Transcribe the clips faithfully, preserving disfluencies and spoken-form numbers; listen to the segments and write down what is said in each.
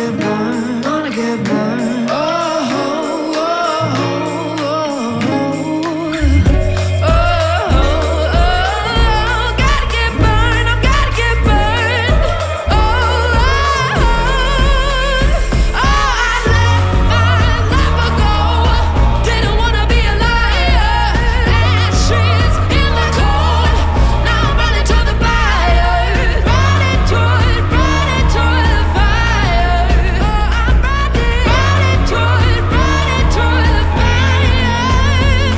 get burned, wanna get burned. Oh, oh, oh, oh, oh, oh, oh, gotta get burned, I gotta get burned. Oh, oh, oh, I let my lover go. Didn't wanna be a liar. Ashes in the cold. Now I'm running to the fire. Running to it, running to the fire. Oh, I'm running, running to it, running to the fire.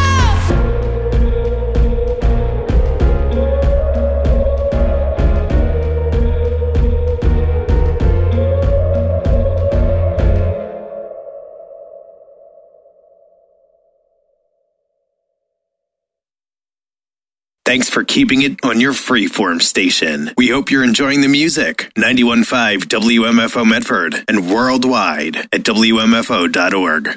Thanks for keeping it on your freeform station. We hope you're enjoying the music. ninety-one point five W M F O Medford and worldwide at W M F O dot org.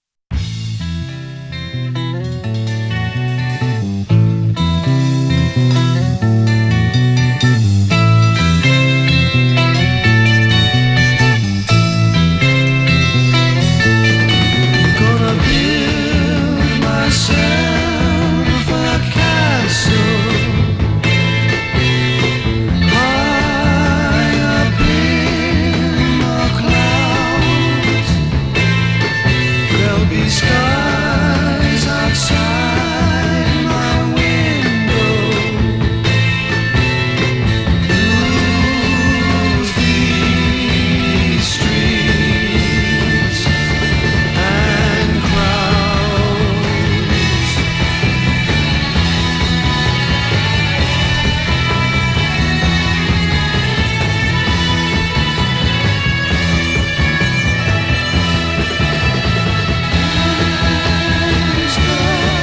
Gonna build myself a castle high up in the clouds. There'll be skies outside my window. Lose these streets and crowds. As the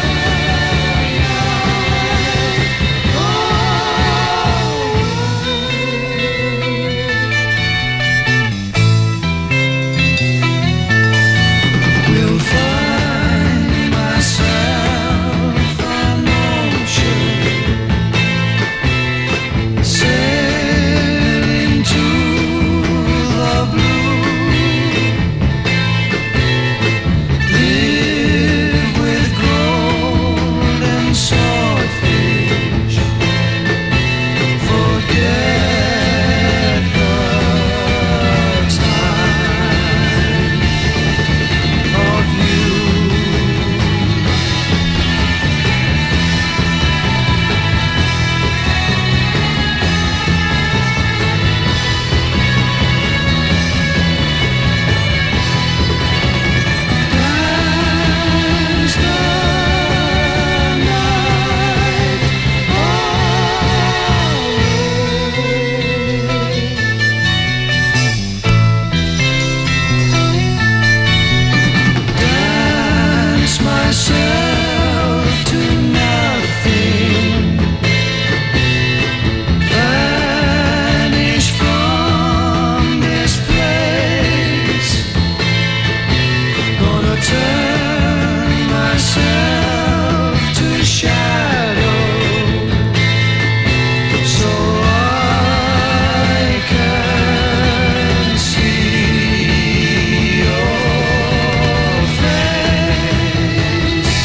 night will find myself an ocean, sailing to the blue. Live with gold and swordfish. Forget the time of you. Dance the night away. Dance myself to nothing. Vanish from this place. Gonna turn myself to shadow so I can see your face.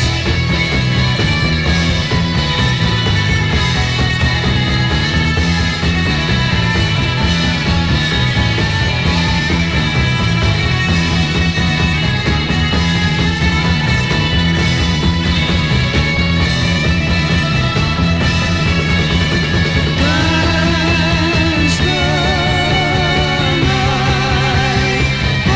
Dance the night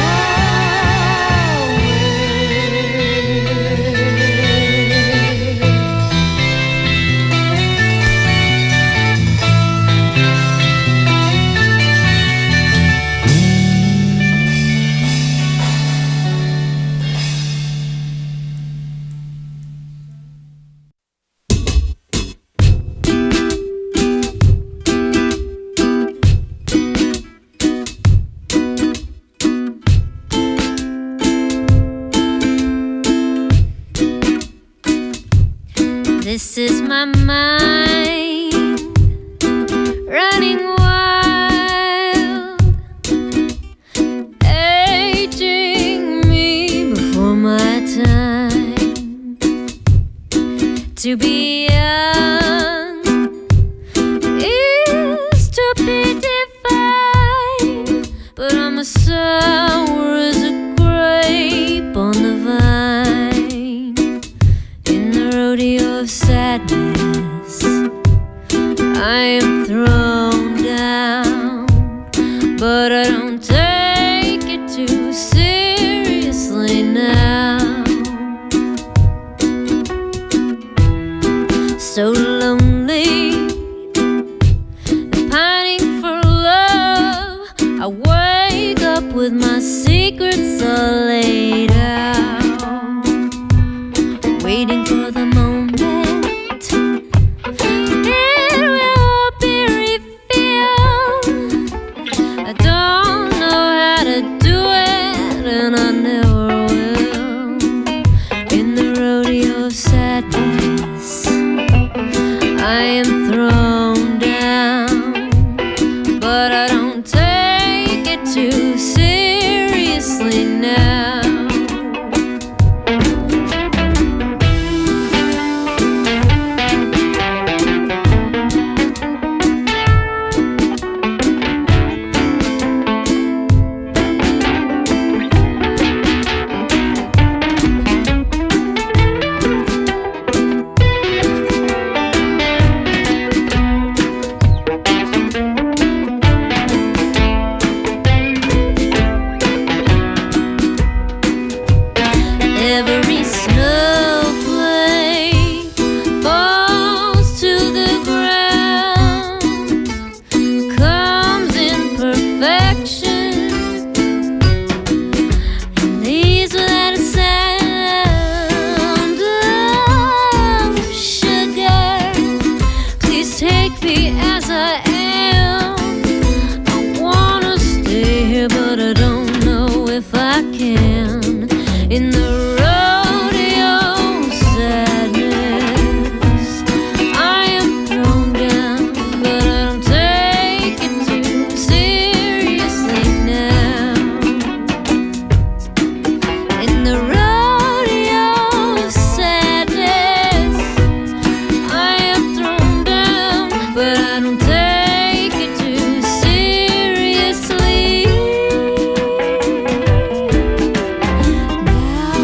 This is my mind running wild. To be young is to be divine, but I'm as sour as a grape on the vine. In the rodeo of sadness, I am thrown down, but I don't take it too seriously now. So lonely and pining for love, I wake up with my secrets all laid out, waiting for the moment it will be revealed. I don't know how to do it, and I never will. In the rodeo of sadness, I am thrown down, but I don't take it too seriously now. Every snowflake falls to the ground, comes in perfection, and leaves without a sound. Oh, sugar, please take me as I am. I wanna stay here, but I don't know if I can. In the rodeo sadness, I am thrown down, but I don't take it too seriously now. In the rodeo sadness, I am thrown down, but I don't take it too seriously now.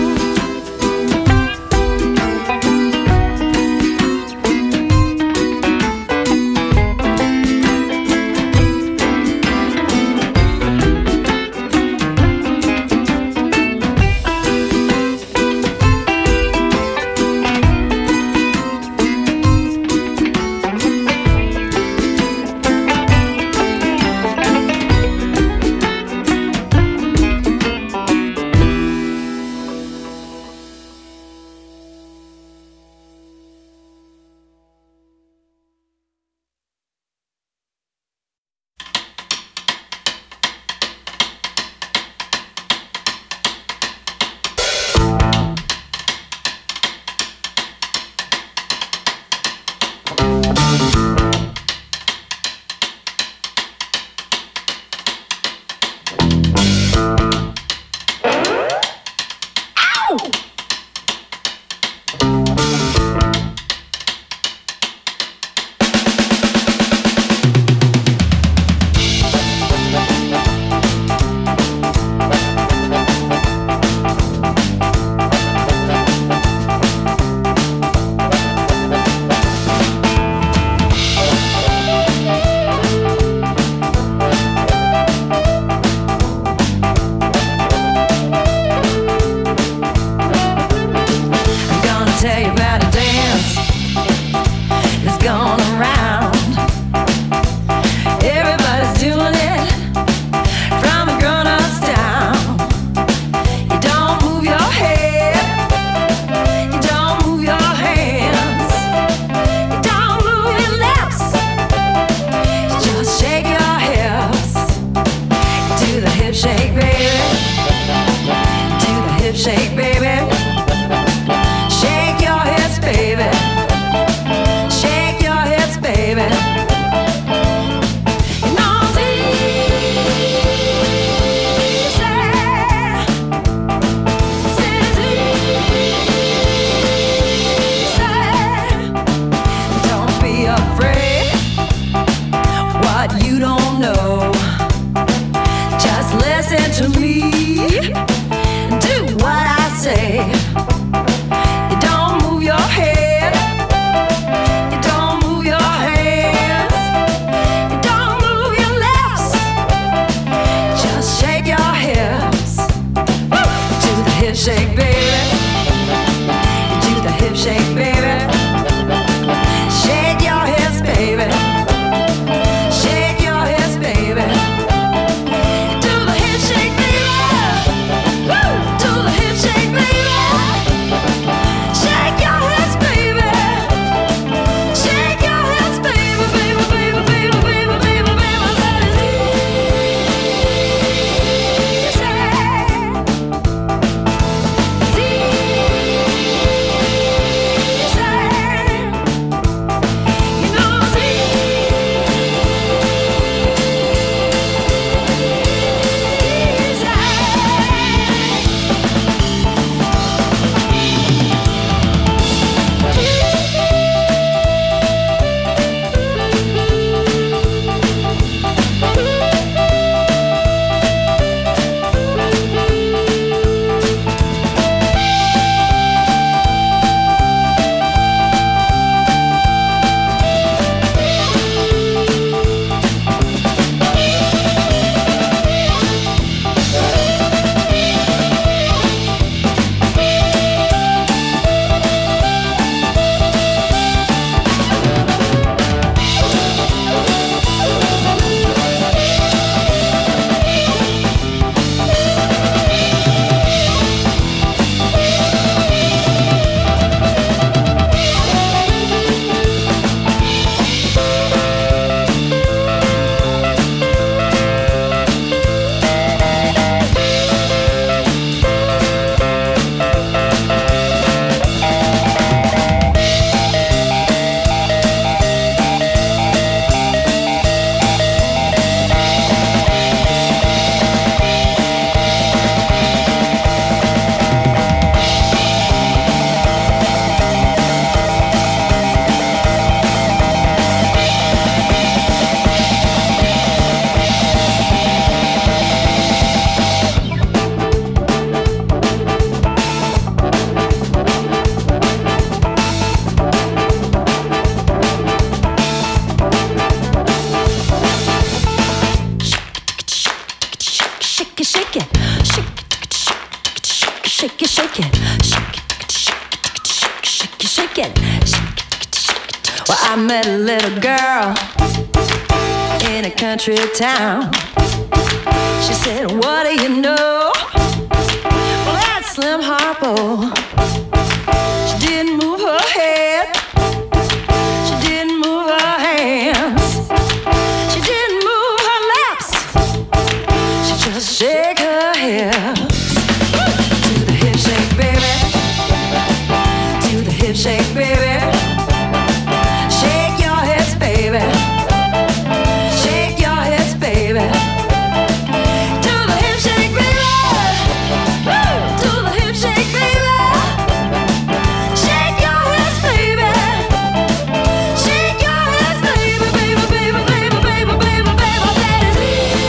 it, shake it, shake it, shake it, shake it, shake it, shake it, shake it. Well, I met a little girl in a country town. She said, what do you know? Well, that's Slim Harpo. She didn't move her head. She didn't move her hands. She didn't move her lips. She just shake her hips. To the hip shake, baby. To the hip shake, baby. Shake your hips, baby. Shake your hips, baby. To the hip shake, baby. Woo! To the hip shake, baby. Shake your hips, baby. Shake your hips, baby, baby, baby, baby, baby, baby, baby. Said it's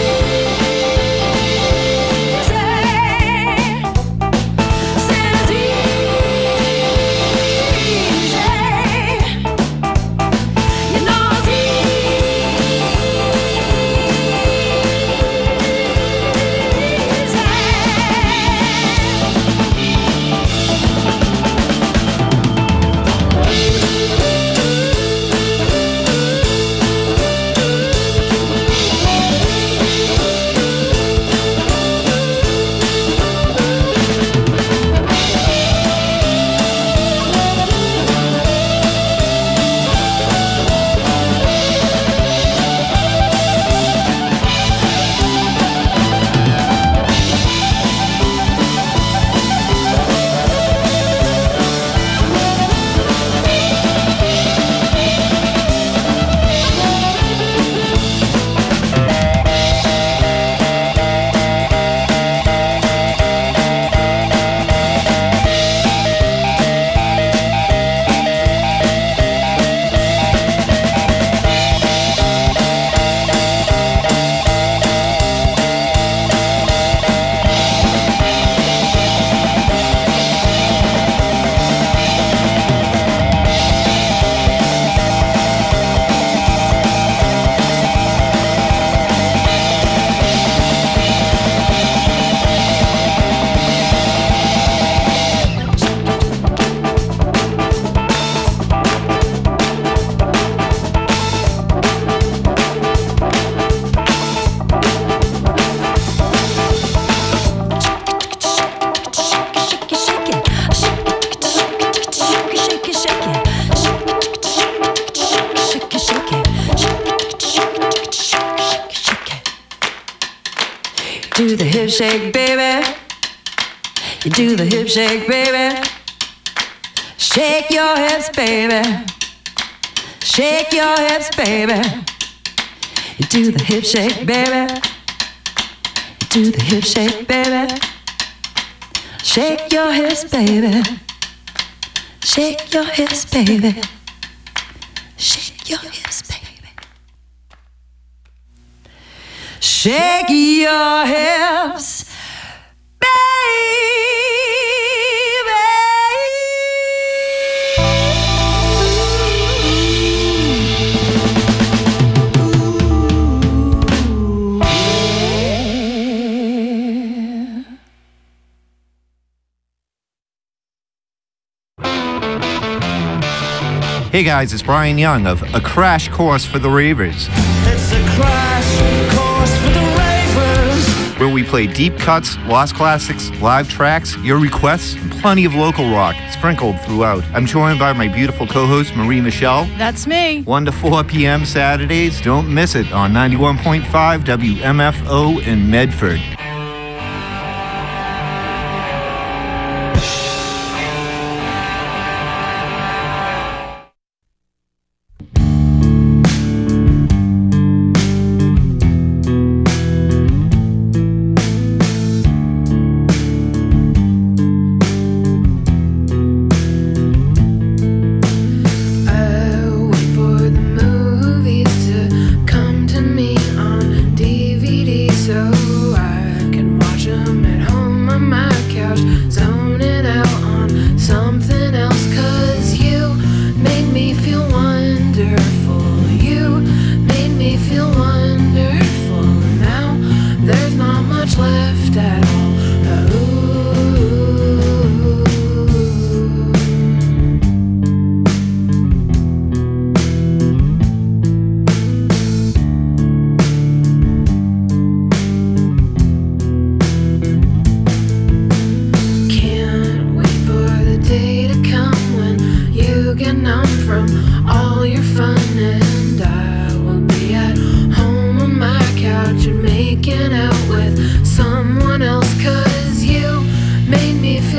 easy. Said it's easy. You know it's do the hip shake, baby. You do the hip shake, baby. Shake your hips, baby. Shake your hips, baby. You do the hip shake, baby. You do the hip shake, baby. Shake your hips, baby. Shake your hips, baby. Shake your hips, baby. Shake your hips, Hey guys, it's Brian Young of A Crash Course for the Ravers. It's a crash course for the ravers. Where we play deep cuts, lost classics, live tracks, your requests, and plenty of local rock sprinkled throughout. I'm joined by my beautiful co-host, Marie Michelle. That's me. one to four p.m. Saturdays. Don't miss it on ninety-one point five W M F O in Medford. Left at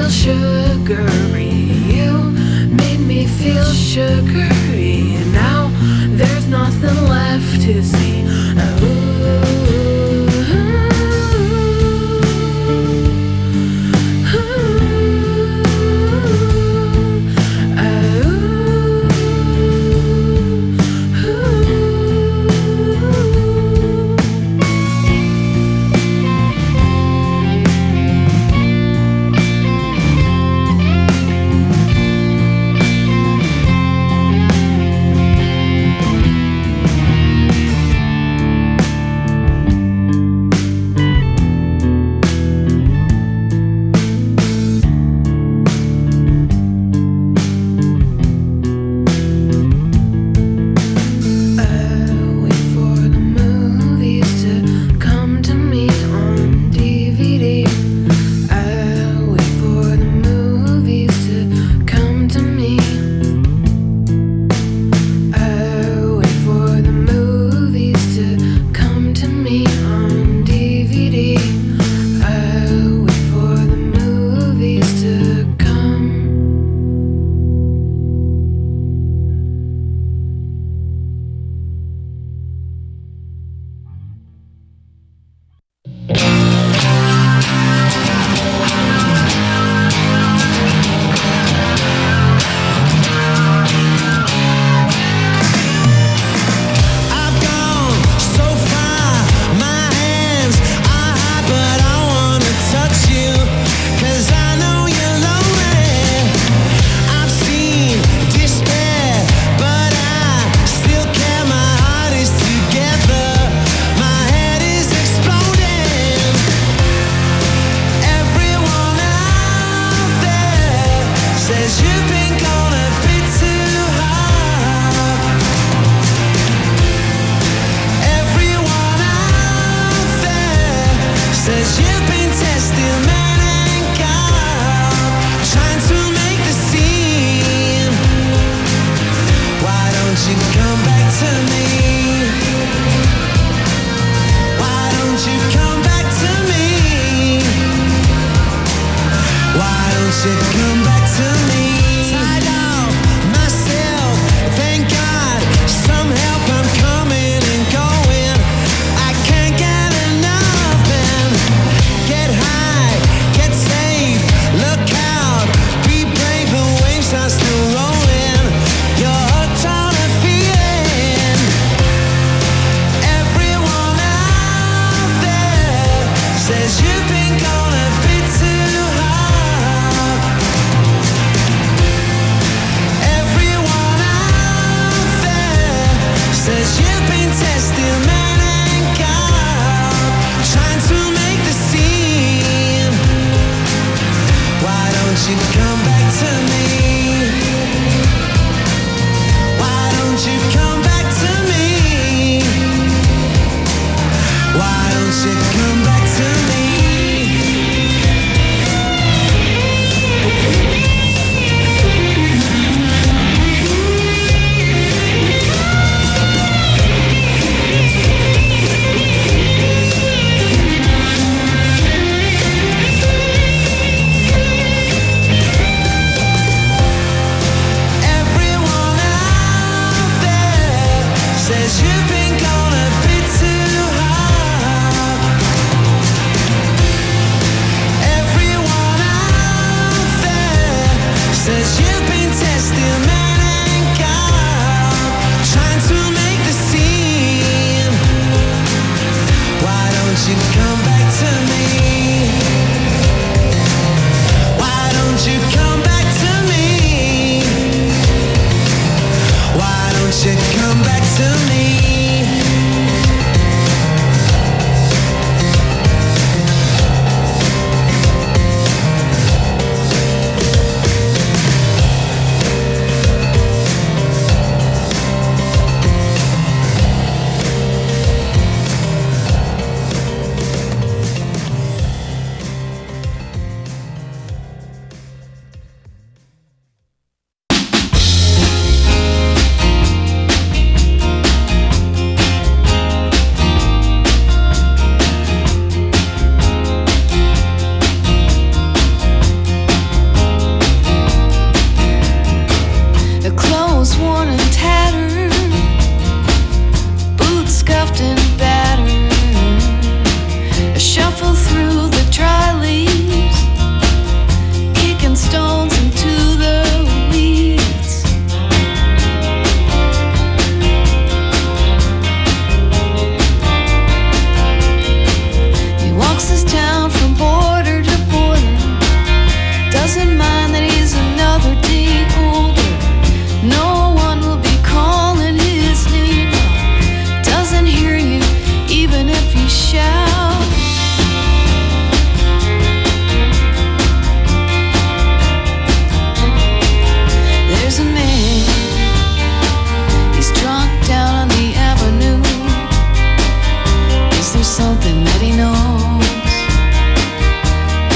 feel sugary. You made me feel sugary. And now there's nothing left to see. Come back to me.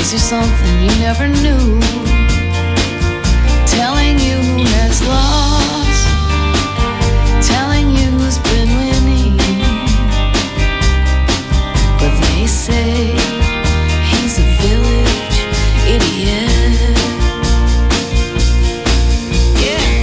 Is there something you never knew? Telling you who has lost, telling you who's been winning. But they say he's a village idiot. Yeah.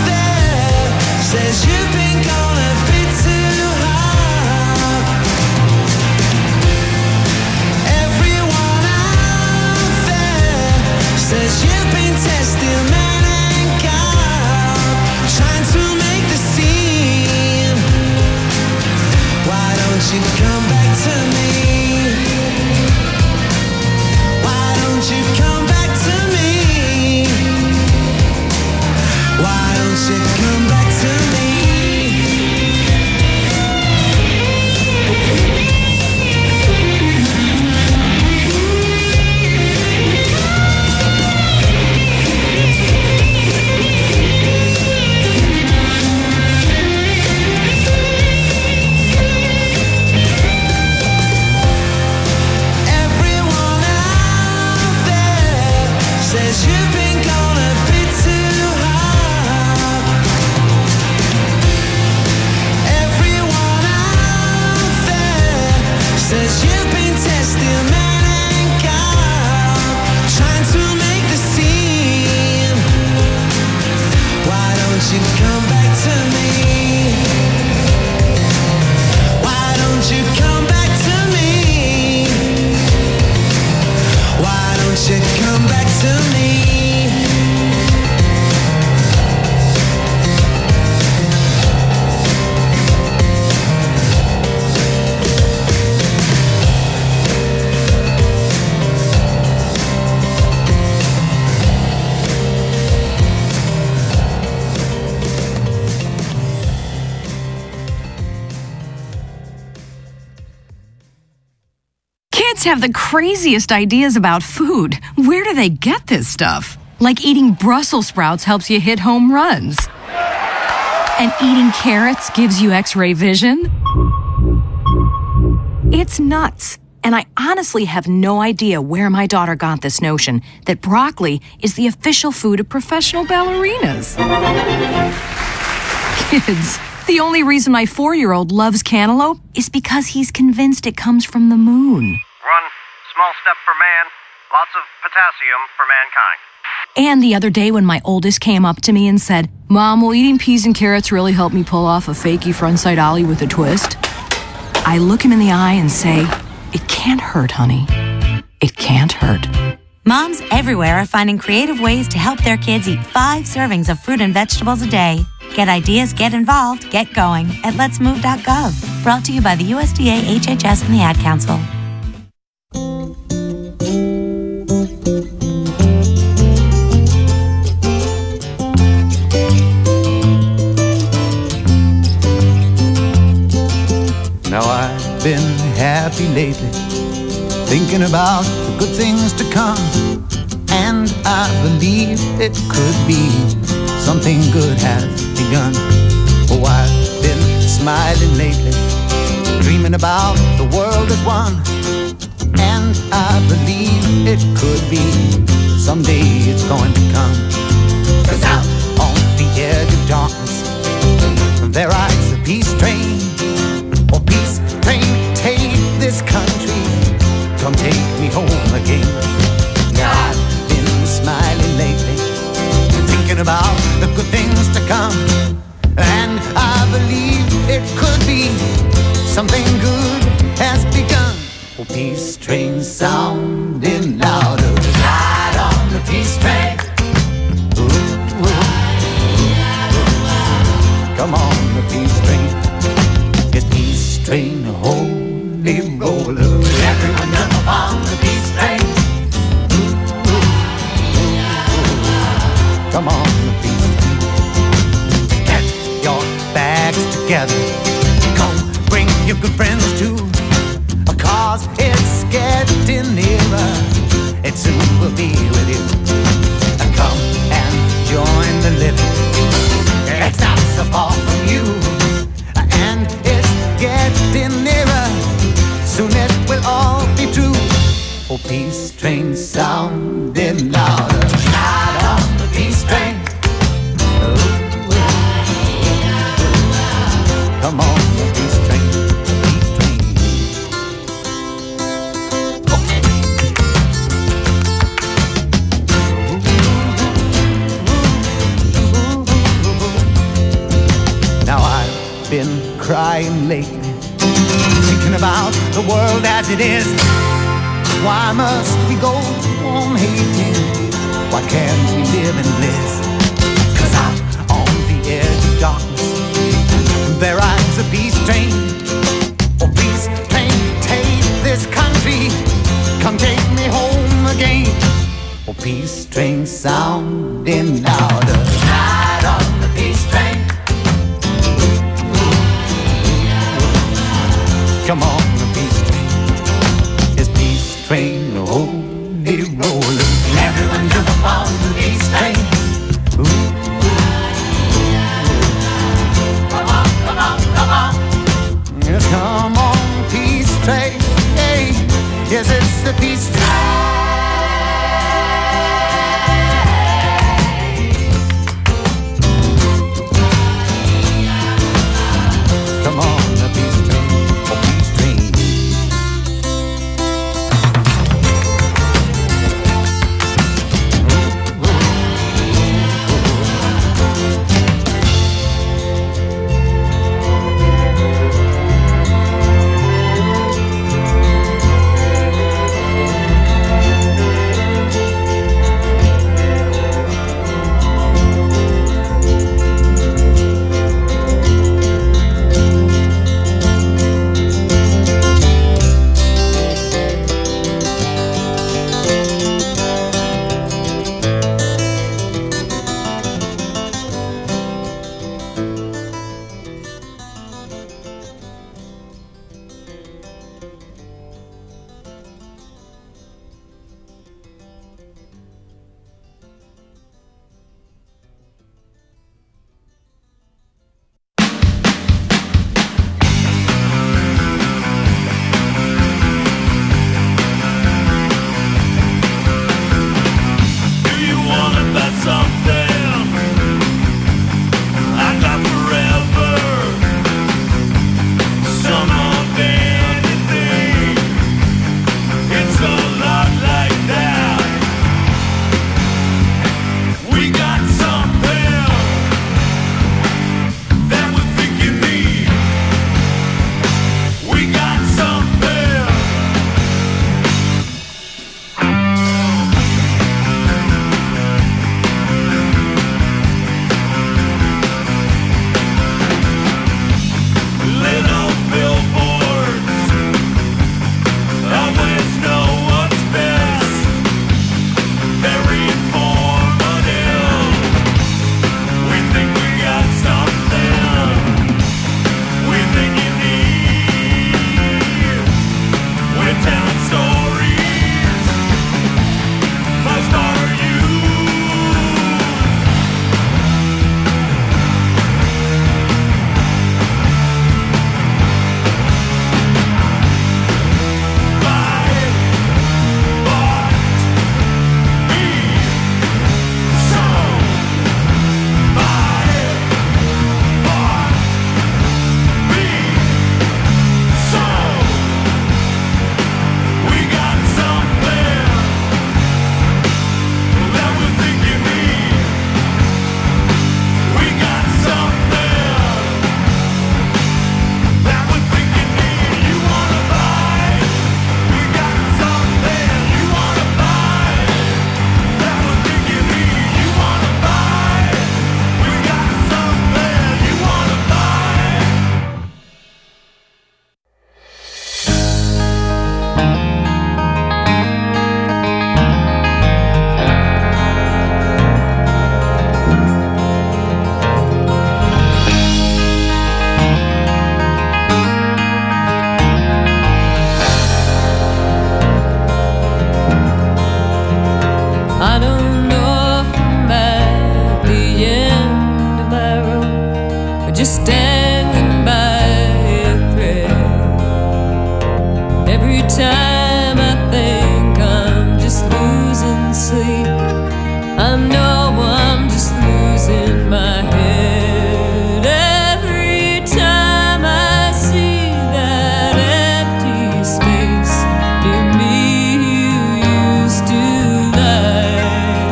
Says you've been gone a bit too hard. you come back to me? Everyone out there says you've been gone a bit too hard. Everyone out there says you've been testing man and God, trying to make the scene. Why don't you come back to me? Why don't you come back to me? Why don't you come back to me? Kids have the craziest ideas about food. Where do they get this stuff? Like eating Brussels sprouts helps you hit home runs. And eating carrots gives you X-ray vision. It's nuts. And I honestly have no idea where my daughter got this notion that broccoli is the official food of professional ballerinas. Kids, the only reason my four-year-old loves cantaloupe is because he's convinced it comes from the moon. Run, small step for man, lots of potassium for mankind. And the other day when my oldest came up to me and said, "Mom, will eating peas and carrots really help me pull off a fakey frontside ollie with a twist?" I look him in the eye and say, "It can't hurt, honey. It can't hurt." Moms everywhere are finding creative ways to help their kids eat five servings of fruit and vegetables a day. Get ideas, get involved, get going at lets move dot gov. Brought to you by the U S D A, H H S, and the Ad Council. Now I've been happy lately, thinking about the good things to come, and I believe it could be something good has begun. Oh, I've been smiling lately, dreaming about the world as one, and I believe it could be someday it's going to come. 'Cause out on the edge of darkness, there rides the peace train. Oh, peace train, take this country, come take me home again. Now I've been smiling lately, thinking about the good things to come, and I believe it could be something good has begun. Oh, peace train sounding louder, ride on the peace train. Ooh, ooh, ooh. Come on, the peace train. It's peace train, holy roller. Everyone jump on the peace train. Ooh, ooh, ooh, ooh. Come on, the peace train. Get your bags together. Come, bring your good friends too. Cause it's getting nearer. It soon will be with you. Come and join the living. It's not so far from you. And it's getting nearer. Soon it will all be true. Oh, peace train sounding louder. Ride on the peace train. Ooh, ooh, ooh. Come on, the peace train. Peace train. Now I've been crying lately, thinking about the world as it is. Why must we go on hating? Why can't we live in bliss? 'Cause out on the edge of darkness, there rides a peace train. Oh, peace train, take this country, come take me home again. Oh, peace train sounding louder, ride on the peace the peace train. Come on, the peace train, the peace train.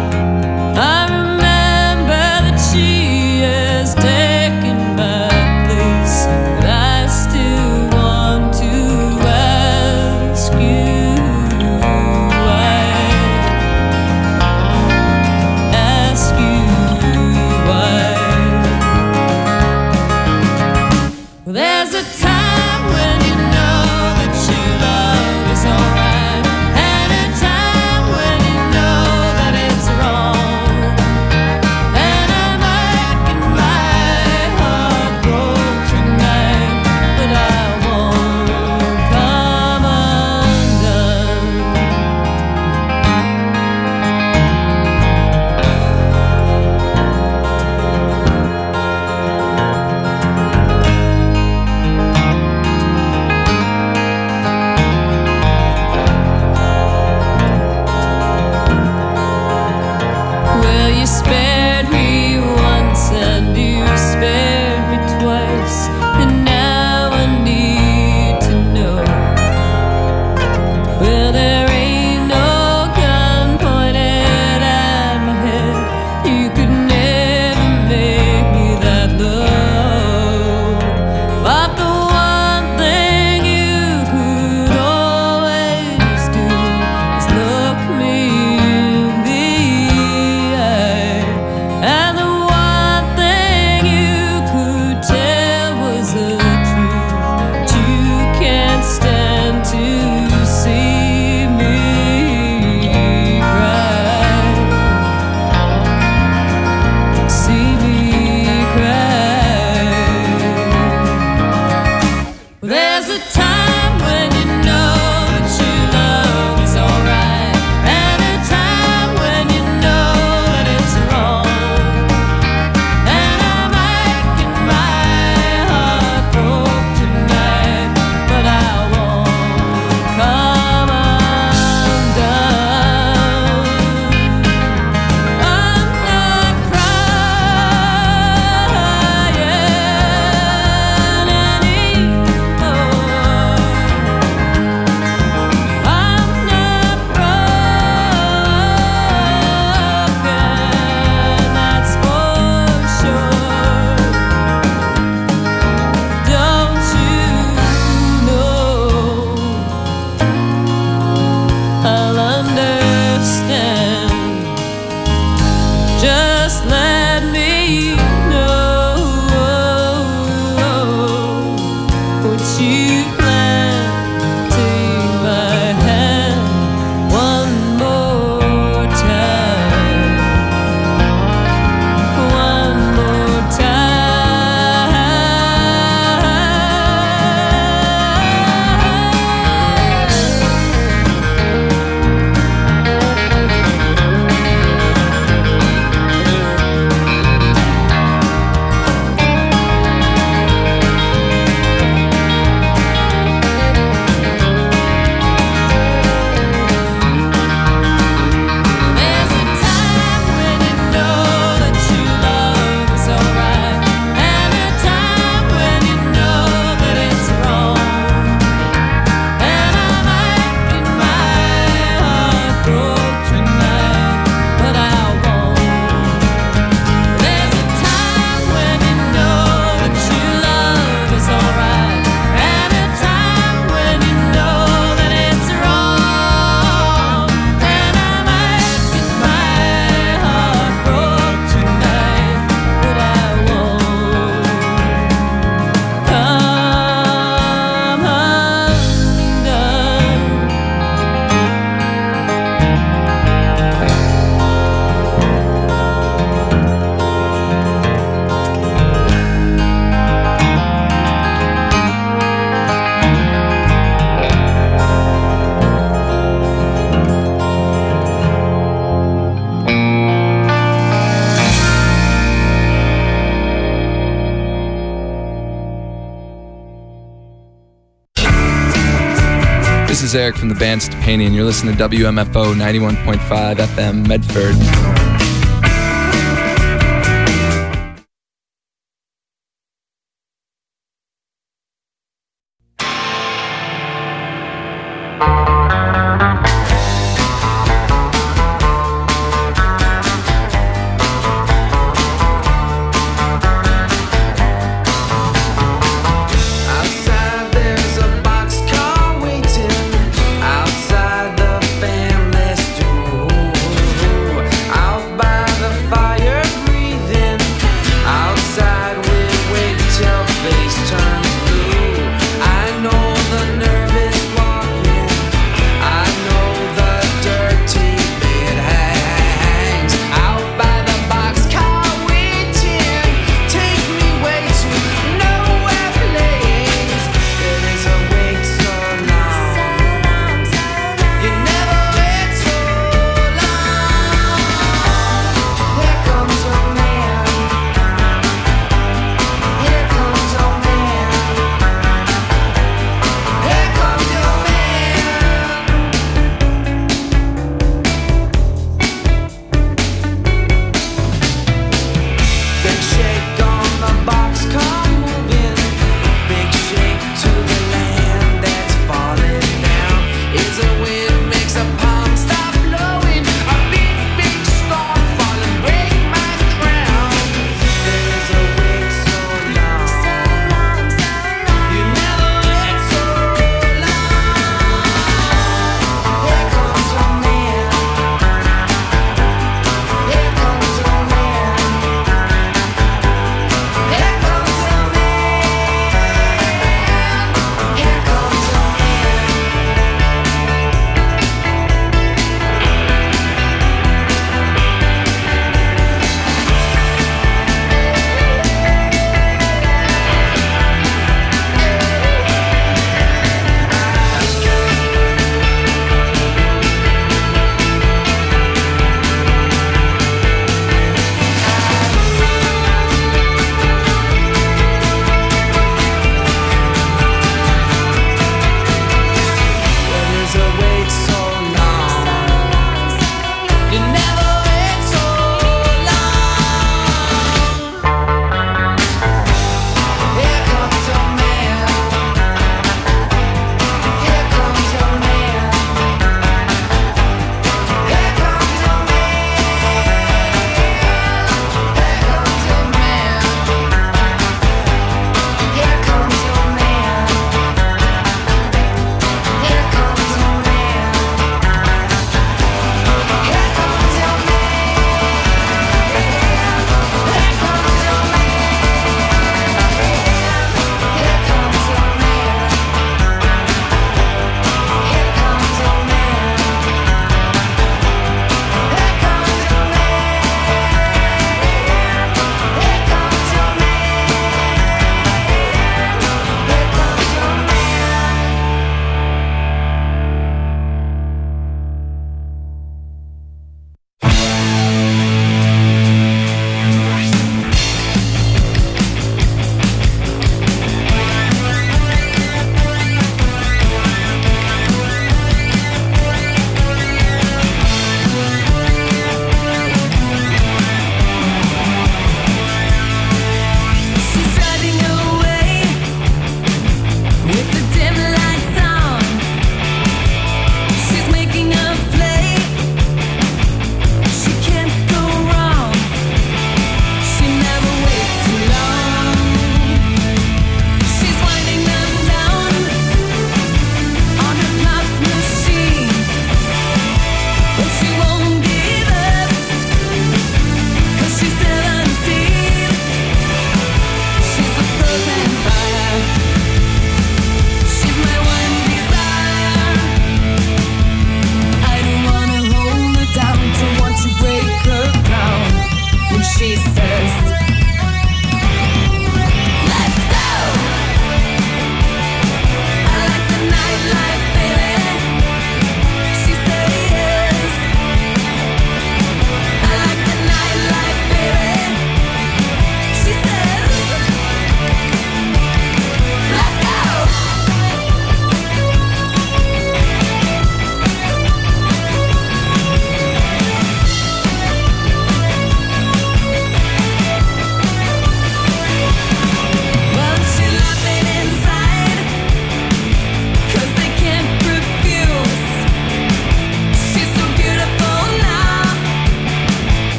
I remember that she has taken my This is Eric from the band Stepani, and you're listening to W M F O ninety-one point five F M Medford. Outside there's a boxcar waiting outside the family store. I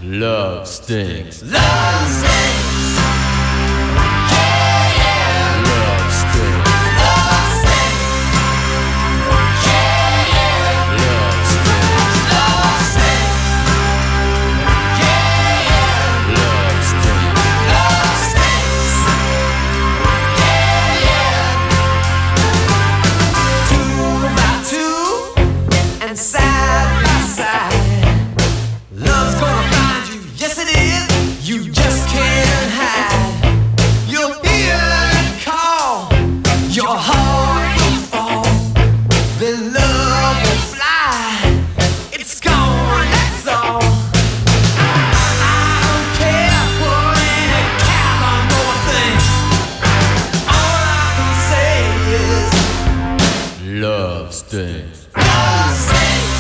Love stinks. Love stinks. Yeah, yeah. Love stinks. Love stinks. Yeah, yeah. Love stinks. Love stinks. Yeah, yeah. Love stinks. Love stinks. Yeah, yeah. Two by two and side by side. Love's gonna find you. Yes, it is. You just can't hide. You'll hear it call. Your heart will fall. Then love will fly. It's gone, that's all. I don't care what any cows on more things. All I can say is Love stinks. love stinks.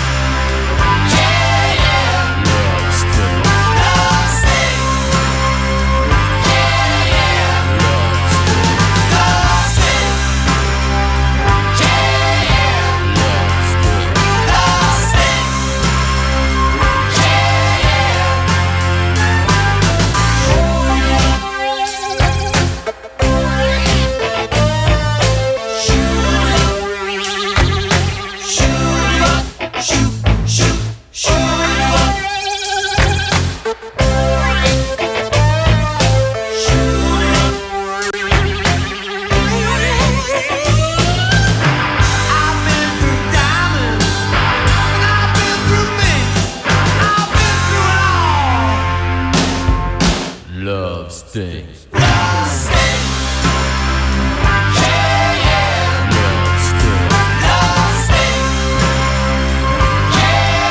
Yeah, yeah. Love stinks. Love stinks. Yeah, yeah. Love stinks. Yeah, yeah. Love stinks. Love stinks. I've been through diamonds, and I've been through minks. I've been through it all. Love stinks. Love stinks. Yeah, yeah. Love stinks. Love stinks. Yeah,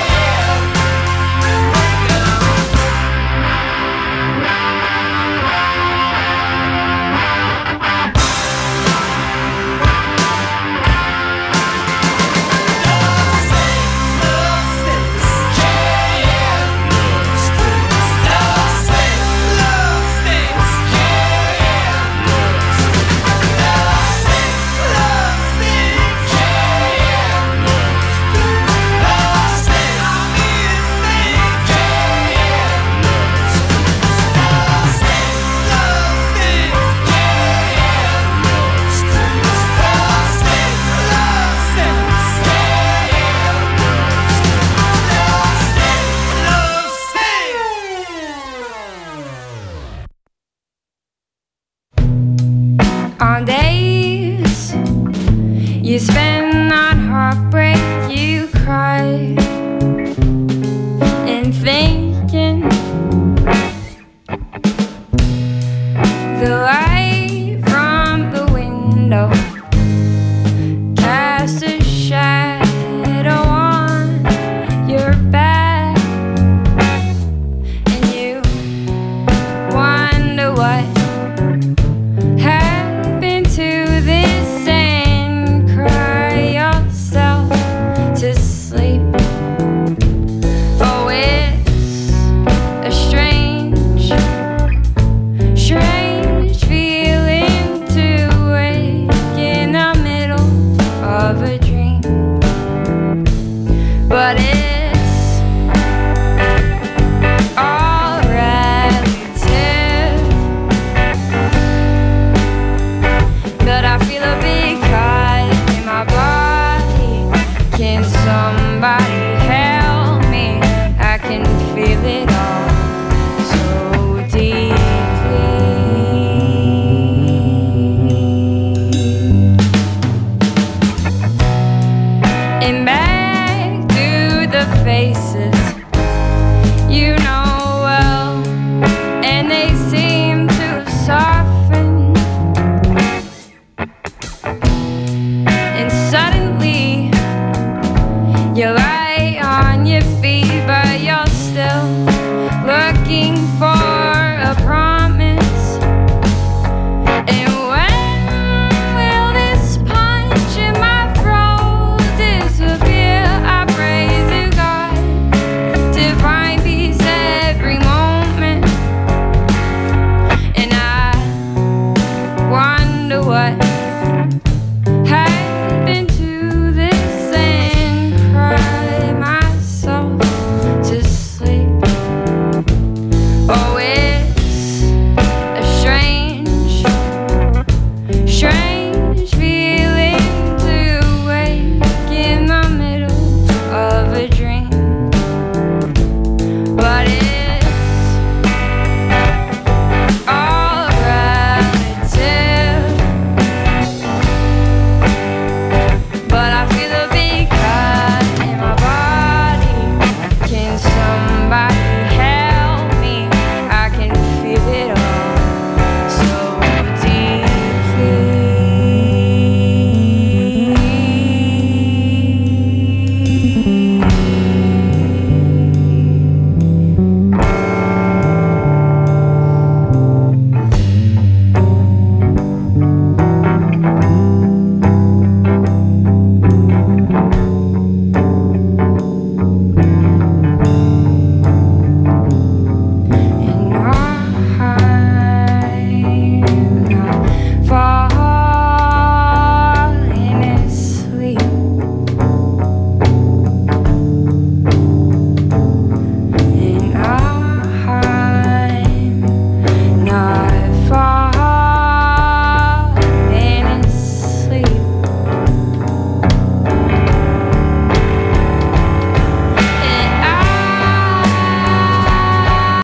On days you spend on heartbreak, you cry and thinking